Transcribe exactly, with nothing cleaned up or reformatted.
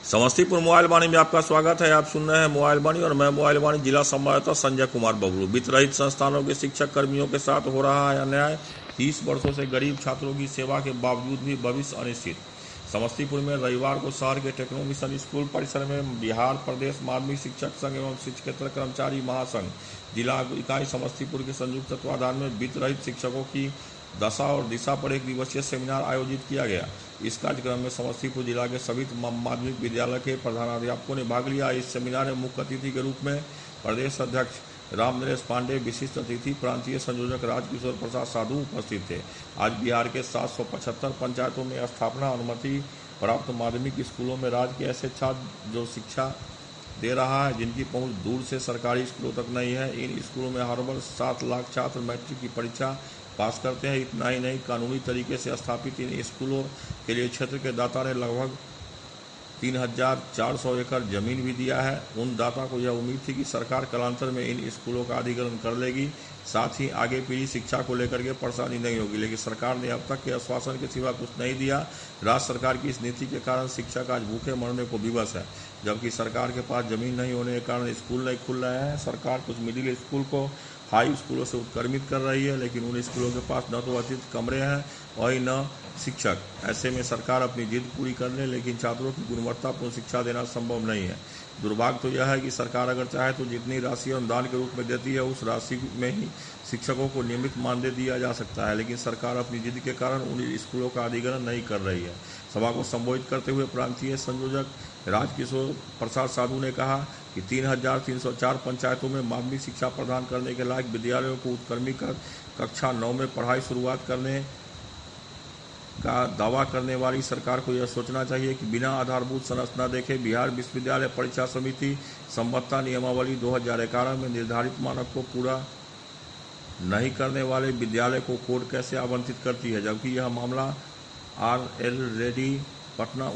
Samastipur mobile वाणी में आपका स्वागत है। आप सुन रहे हैं मोबाइल वाणी और मैं मोबाइल वाणी जिला संवाददाता संजय कुमार बबलू। वित्त रहित संस्थानों के शिक्षक कर्मियों के साथ हो रहा है अन्याय। तीस वर्षों से गरीब छात्रों की सेवा के बावजूद भी भविष्य अनिश्चित। समस्तीपुर में रविवार को शहर के टेक्नो मिशन स्कूल परिसर में बिहार प्रदेश माध्यमिक शिक्षक संघ एवं शिक्षकेतर कर्मचारी महासंघ जिला इकाई समस्तीपुर के संयुक्त तत्वाधान में वित्त रहित शिक्षकों की दशा और दिशा पर एक दिवसीय सेमिनार आयोजित किया गया। इस कार्यक्रम में समस्तीपुर जिला के सभी माध्यमिक विद्यालय के प्रधानाध्यापकों ने भाग लिया। इस सेमिनार में मुख्य अतिथि के रूप में प्रदेश अध्यक्ष राम नरेश पांडे, विशिष्ट अतिथि प्रांतीय संयोजक राजकिशोर प्रसाद साधु उपस्थित थे। आज बिहार के सात सौ पचहत्तर पंचायतों में स्थापना अनुमति प्राप्त माध्यमिक स्कूलों में राज्य के ऐसे छात्र जो शिक्षा दे रहा है जिनकी पहुंच दूर से सरकारी स्कूलों तक नहीं है। इन स्कूलों में हर वर्ष सात लाख छात्र मैट्रिक की परीक्षा पास करते हैं। इतना ही नहीं, कानूनी तरीके से स्थापित इन स्कूलों के लिए क्षेत्र के दाता ने लगभग तीन हजार चार सौ एकड़ जमीन भी दिया है। उन दाता को यह उम्मीद थी कि सरकार कालांतर में इन स्कूलों का अधिग्रहण कर लेगी, साथ ही आगे पीढ़ी शिक्षा को लेकर के परेशानी नहीं होगी, लेकिन सरकार ने अब तक के आश्वासन के सिवा कुछ नहीं दिया। राज्य सरकार की इस नीति के कारण शिक्षक आज भूखे मरने को विवश है, जबकि सरकार के पास जमीन नहीं होने के कारण स्कूल नहीं खुल रहे हैं। सरकार कुछ मिडिल स्कूल को हाई स्कूलों से उत्क्रमित कर रही है, लेकिन उन स्कूलों के पास न तो अतिरिक्त कमरे हैं और ही न शिक्षक। ऐसे में सरकार अपनी जिद पूरी कर ले, लेकिन छात्रों की गुणवत्तापूर्ण शिक्षा देना संभव नहीं है। दुर्भाग्य तो यह है कि सरकार अगर चाहे तो जितनी राशि अनुदान के रूप में देती है उस राशि में ही शिक्षकों को नियमित मानदेय दिया जा सकता है, लेकिन सरकार अपनी जिद के कारण उन स्कूलों का अधिग्रहण नहीं कर रही है। सभा को संबोधित करते हुए प्रांतीय संयोजक राजकिशोर प्रसाद साधु ने कहा कि तीन हजार तीन सौ चार पंचायतों में माध्यमिक शिक्षा प्रदान करने के लायक विद्यालयों को उत्क्रमित कर कक्षा नौ में पढ़ाई शुरुआत करने का दावा करने वाली सरकार को यह सोचना चाहिए कि बिना आधारभूत संरचना देखे बिहार विश्वविद्यालय परीक्षा समिति संबद्ध नियमावली दो हजार ग्यारह में निर्धारित मानक को पूरा नहीं करने वाले विद्यालय को कोड कैसे आवंटित करती है, जबकि यह मामला आर एल रेड्डी पटना